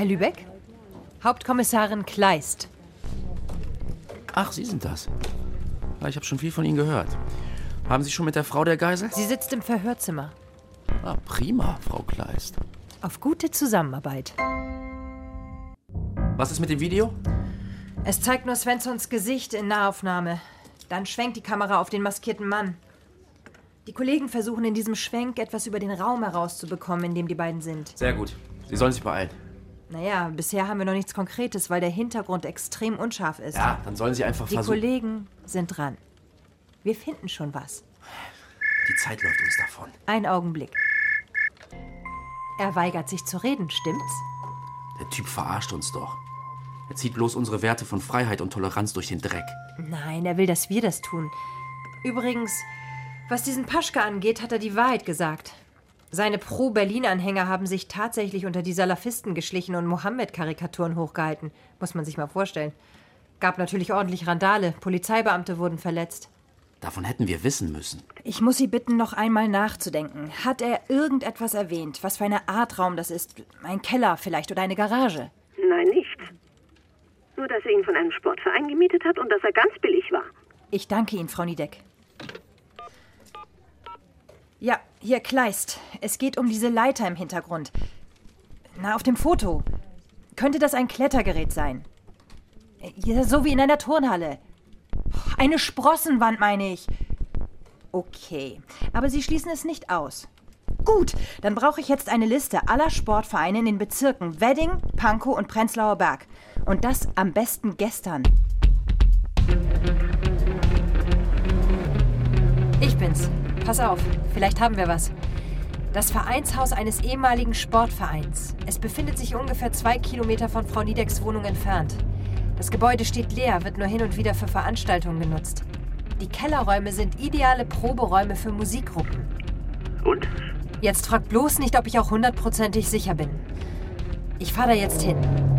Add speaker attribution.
Speaker 1: Herr Lübeck? Hauptkommissarin Kleist.
Speaker 2: Ach, Sie sind das. Ja, ich habe schon viel von Ihnen gehört. Haben Sie schon mit der Frau der Geisel?
Speaker 1: Sie sitzt im Verhörzimmer.
Speaker 2: Ah, prima, Frau Kleist.
Speaker 1: Auf gute Zusammenarbeit.
Speaker 2: Was ist mit dem Video?
Speaker 1: Es zeigt nur Svenssons Gesicht in Nahaufnahme. Dann schwenkt die Kamera auf den maskierten Mann. Die Kollegen versuchen in diesem Schwenk etwas über den Raum herauszubekommen, in dem die beiden sind.
Speaker 2: Sehr gut. Sie sollen sich beeilen.
Speaker 1: Naja, bisher haben wir noch nichts Konkretes, weil der Hintergrund extrem unscharf ist.
Speaker 2: Ja, dann sollen Sie einfach versuchen.
Speaker 1: Die Kollegen sind dran. Wir finden schon was.
Speaker 2: Die Zeit läuft uns davon.
Speaker 1: Ein Augenblick. Er weigert sich zu reden, stimmt's?
Speaker 2: Der Typ verarscht uns doch. Er zieht bloß unsere Werte von Freiheit und Toleranz durch den Dreck.
Speaker 1: Nein, er will, dass wir das tun. Übrigens, was diesen Paschka angeht, hat er die Wahrheit gesagt. Seine Pro-Berlin-Anhänger haben sich tatsächlich unter die Salafisten geschlichen und Mohammed-Karikaturen hochgehalten. Muss man sich mal vorstellen. Gab natürlich ordentlich Randale. Polizeibeamte wurden verletzt.
Speaker 2: Davon hätten wir wissen müssen.
Speaker 1: Ich muss Sie bitten, noch einmal nachzudenken. Hat er irgendetwas erwähnt? Was für eine Art Raum das ist? Ein Keller vielleicht oder eine Garage?
Speaker 3: Nein, nichts. Nur, dass er ihn von einem Sportverein gemietet hat und dass er ganz billig war.
Speaker 1: Ich danke Ihnen, Frau Niedeck. Ja, hier Kleist. Es geht um diese Leiter im Hintergrund. Na, auf dem Foto. Könnte das ein Klettergerät sein? Ja, so wie in einer Turnhalle. Eine Sprossenwand, meine ich. Okay, aber Sie schließen es nicht aus. Gut, dann brauche ich jetzt eine Liste aller Sportvereine in den Bezirken Wedding, Pankow und Prenzlauer Berg. Und das am besten gestern. Ich bin's. Pass auf, vielleicht haben wir was. Das Vereinshaus eines ehemaligen Sportvereins. Es befindet sich ungefähr 2 Kilometer von Frau Niedecks Wohnung entfernt. Das Gebäude steht leer, wird nur hin und wieder für Veranstaltungen genutzt. Die Kellerräume sind ideale Proberäume für Musikgruppen.
Speaker 3: Und?
Speaker 1: Jetzt frag bloß nicht, ob ich auch 100%ig sicher bin. Ich fahre da jetzt hin.